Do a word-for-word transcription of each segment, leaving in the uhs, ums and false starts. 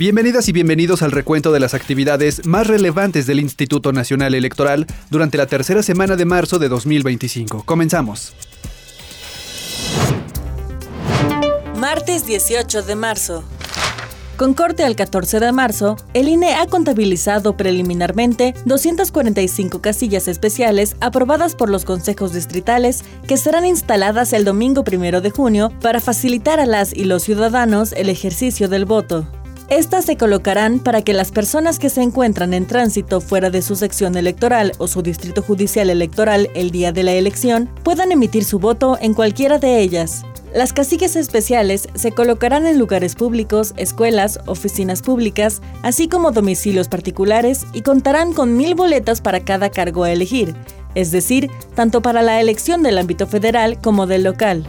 Bienvenidas y bienvenidos al recuento de las actividades más relevantes del Instituto Nacional Electoral durante la tercera semana de marzo de dos mil veinticinco. Comenzamos. Martes dieciocho de marzo. Con corte al catorce de marzo, el I N E ha contabilizado preliminarmente doscientas cuarenta y cinco casillas especiales aprobadas por los consejos distritales que serán instaladas el domingo primero de junio para facilitar a las y los ciudadanos el ejercicio del voto. Estas se colocarán para que las personas que se encuentran en tránsito fuera de su sección electoral o su distrito judicial electoral el día de la elección puedan emitir su voto en cualquiera de ellas. Las casillas especiales se colocarán en lugares públicos, escuelas, oficinas públicas, así como domicilios particulares y contarán con mil boletas para cada cargo a elegir, es decir, tanto para la elección del ámbito federal como del local.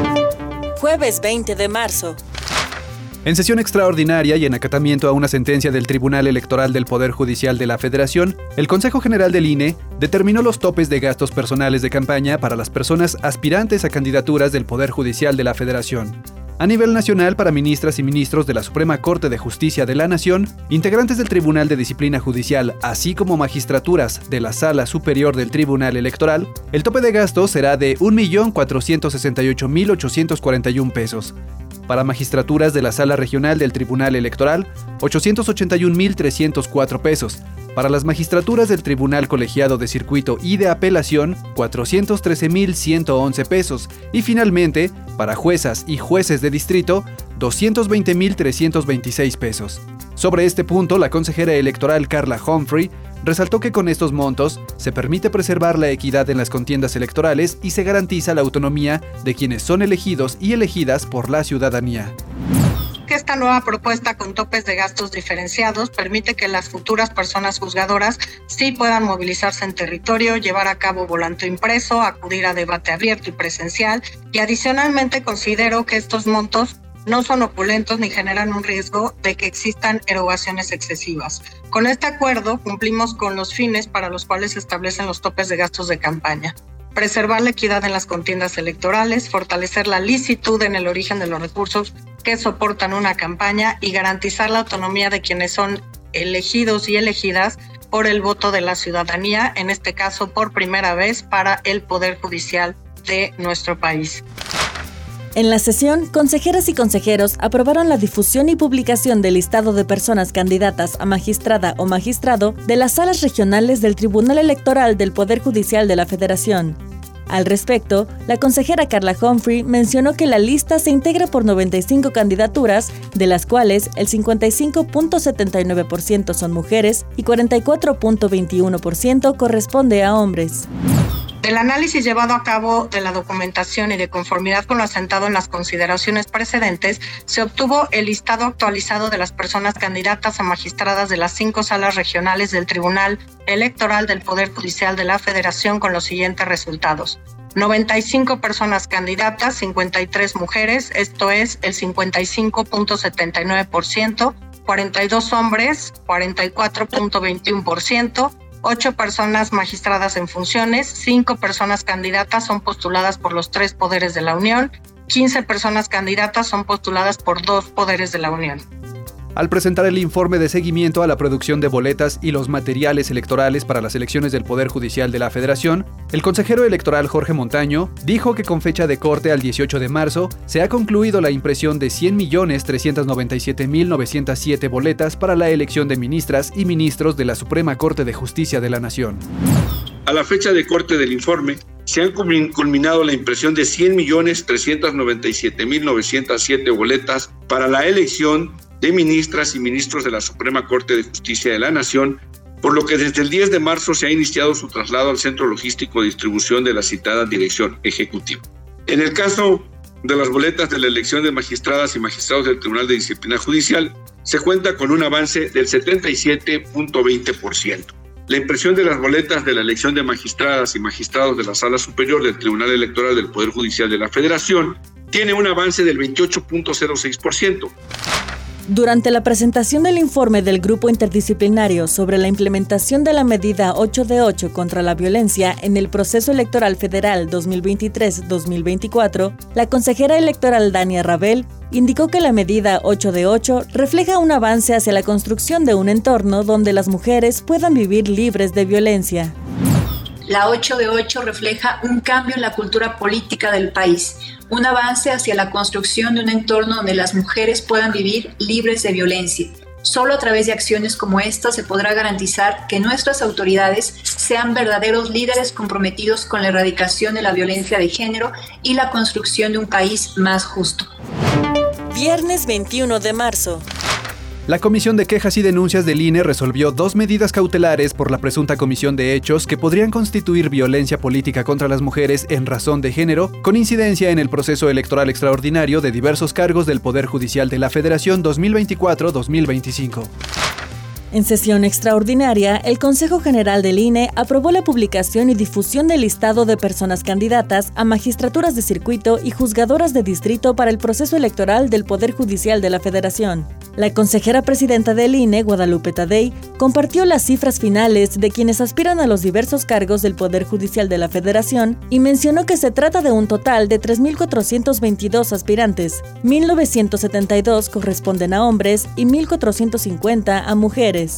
Jueves veinte de marzo. En sesión extraordinaria y en acatamiento a una sentencia del Tribunal Electoral del Poder Judicial de la Federación, el Consejo General del I N E determinó los topes de gastos personales de campaña para las personas aspirantes a candidaturas del Poder Judicial de la Federación. A nivel nacional, para ministras y ministros de la Suprema Corte de Justicia de la Nación, integrantes del Tribunal de Disciplina Judicial, así como magistraturas de la Sala Superior del Tribunal Electoral, el tope de gastos será de un millón cuatrocientos sesenta y ocho mil ochocientos cuarenta y uno pesos. Para magistraturas de la Sala Regional del Tribunal Electoral, ochocientos ochenta y un mil trescientos cuatro pesos. Para las magistraturas del Tribunal Colegiado de Circuito y de Apelación, cuatrocientos trece mil ciento once pesos. Y finalmente, para juezas y jueces de distrito, doscientos veinte mil trescientos veintiséis pesos. Sobre este punto, la consejera electoral Carla Humphrey resaltó que con estos montos se permite preservar la equidad en las contiendas electorales y se garantiza la autonomía de quienes son elegidos y elegidas por la ciudadanía. Esta nueva propuesta con topes de gastos diferenciados permite que las futuras personas juzgadoras sí puedan movilizarse en territorio, llevar a cabo volanteo impreso, acudir a debate abierto y presencial, y adicionalmente considero que estos montos no son opulentos ni generan un riesgo de que existan erogaciones excesivas. Con este acuerdo cumplimos con los fines para los cuales se establecen los topes de gastos de campaña: preservar la equidad en las contiendas electorales, fortalecer la licitud en el origen de los recursos que soportan una campaña y garantizar la autonomía de quienes son elegidos y elegidas por el voto de la ciudadanía, en este caso por primera vez para el Poder Judicial de nuestro país. En la sesión, consejeras y consejeros aprobaron la difusión y publicación del listado de personas candidatas a magistrada o magistrado de las salas regionales del Tribunal Electoral del Poder Judicial de la Federación. Al respecto, la consejera Carla Humphrey mencionó que la lista se integra por noventa y cinco candidaturas, de las cuales el cincuenta y cinco punto setenta y nueve por ciento son mujeres y cuarenta y cuatro punto veintiuno por ciento corresponde a hombres. Del análisis llevado a cabo de la documentación y de conformidad con lo asentado en las consideraciones precedentes, se obtuvo el listado actualizado de las personas candidatas a magistradas de las cinco salas regionales del Tribunal Electoral del Poder Judicial de la Federación con los siguientes resultados: noventa y cinco personas candidatas, cincuenta y tres mujeres, esto es el cincuenta y cinco punto setenta y nueve por ciento, cuarenta y dos hombres, cuarenta y cuatro punto veintiuno por ciento, ocho personas magistradas en funciones, cinco personas candidatas son postuladas por los tres poderes de la Unión, quince personas candidatas son postuladas por dos poderes de la Unión. Al presentar el informe de seguimiento a la producción de boletas y los materiales electorales para las elecciones del Poder Judicial de la Federación, el consejero electoral Jorge Montaño dijo que con fecha de corte al dieciocho de marzo se ha concluido la impresión de cien millones trescientos noventa y siete mil novecientos siete boletas para la elección de ministras y ministros de la Suprema Corte de Justicia de la Nación. A la fecha de corte del informe, se han culminado la impresión de cien millones trescientos noventa y siete mil novecientos siete boletas para la elección de ministras y ministros de la Suprema Corte de Justicia de la Nación, por lo que desde el diez de marzo se ha iniciado su traslado al centro logístico de distribución de la citada dirección ejecutiva. En el caso de las boletas de la elección de magistradas y magistrados del Tribunal de Disciplina Judicial, se cuenta con un avance del setenta y siete punto veinte por ciento. La impresión de las boletas de la elección de magistradas y magistrados de la Sala Superior del Tribunal Electoral del Poder Judicial de la Federación tiene un avance del veintiocho punto cero seis por ciento. Durante la presentación del informe del Grupo Interdisciplinario sobre la implementación de la medida ocho de ocho contra la violencia en el proceso electoral federal dos mil veintitrés dos mil veinticuatro, la consejera electoral Dania Rabel indicó que la medida ocho de ocho refleja un avance hacia la construcción de un entorno donde las mujeres puedan vivir libres de violencia. La ocho de ocho refleja un cambio en la cultura política del país, un avance hacia la construcción de un entorno donde las mujeres puedan vivir libres de violencia. Solo a través de acciones como esta se podrá garantizar que nuestras autoridades sean verdaderos líderes comprometidos con la erradicación de la violencia de género y la construcción de un país más justo. Viernes veintiuno de marzo. La Comisión de Quejas y Denuncias del I N E resolvió dos medidas cautelares por la presunta comisión de hechos que podrían constituir violencia política contra las mujeres en razón de género, con incidencia en el proceso electoral extraordinario de diversos cargos del Poder Judicial de la Federación dos mil veinticuatro a dos mil veinticinco. En sesión extraordinaria, el Consejo General del I N E aprobó la publicación y difusión del listado de personas candidatas a magistraturas de circuito y juzgadoras de distrito para el proceso electoral del Poder Judicial de la Federación. La consejera presidenta del I N E, Guadalupe Tadei, compartió las cifras finales de quienes aspiran a los diversos cargos del Poder Judicial de la Federación y mencionó que se trata de un total de tres mil cuatrocientos veintidós aspirantes, mil novecientos setenta y dos corresponden a hombres y mil cuatrocientos cincuenta a mujeres.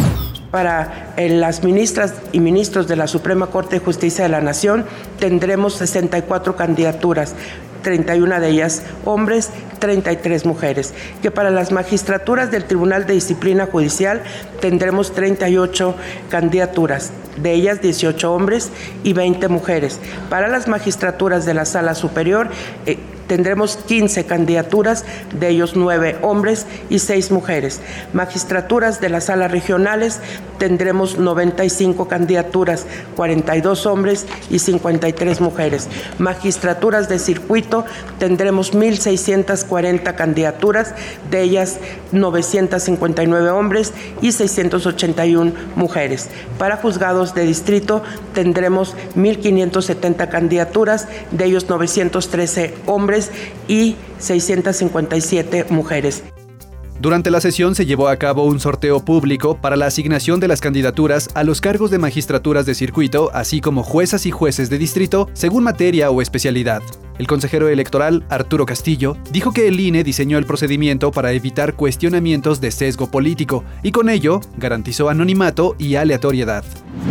Para eh, las ministras y ministros de la Suprema Corte de Justicia de la Nación tendremos sesenta y cuatro candidaturas, treinta y una de ellas hombres, treinta y tres mujeres. Que para las magistraturas del Tribunal de Disciplina Judicial tendremos treinta y ocho candidaturas, de ellas dieciocho hombres y veinte mujeres. Para las magistraturas de la Sala Superior eh, tendremos quince candidaturas, de ellos nueve hombres y seis mujeres. Magistraturas de las salas regionales tendremos noventa y cinco candidaturas, cuarenta y dos hombres y cincuenta y tres mujeres. Magistraturas de circuito tendremos mil seiscientas cuarenta candidaturas, de ellas novecientos cincuenta y nueve hombres y seiscientas ochenta y una mujeres. Para juzgados de distrito tendremos mil quinientas setenta candidaturas, de ellos novecientos trece hombres y seiscientas cincuenta y siete mujeres. Durante la sesión se llevó a cabo un sorteo público para la asignación de las candidaturas a los cargos de magistraturas de circuito, así como juezas y jueces de distrito, según materia o especialidad. El consejero electoral, Arturo Castillo, dijo que el I N E diseñó el procedimiento para evitar cuestionamientos de sesgo político y con ello garantizó anonimato y aleatoriedad.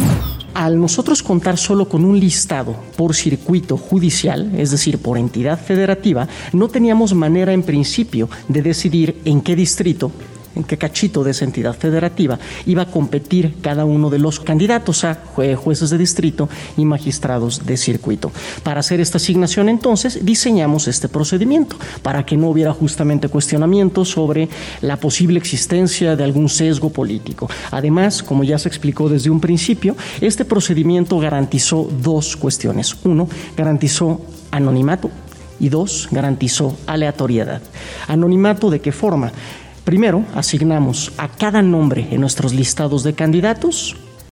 Al nosotros contar solo con un listado por circuito judicial, es decir, por entidad federativa, no teníamos manera en principio de decidir en qué distrito, en qué cachito de esa entidad federativa iba a competir cada uno de los candidatos a jue- jueces de distrito y magistrados de circuito. Para hacer esta asignación, entonces, diseñamos este procedimiento para que no hubiera justamente cuestionamientos sobre la posible existencia de algún sesgo político. Además, como ya se explicó desde un principio, este procedimiento garantizó dos cuestiones. Uno, garantizó anonimato y dos, garantizó aleatoriedad. ¿Anonimato de qué forma? Primero, asignamos a cada nombre en nuestros listados de candidatos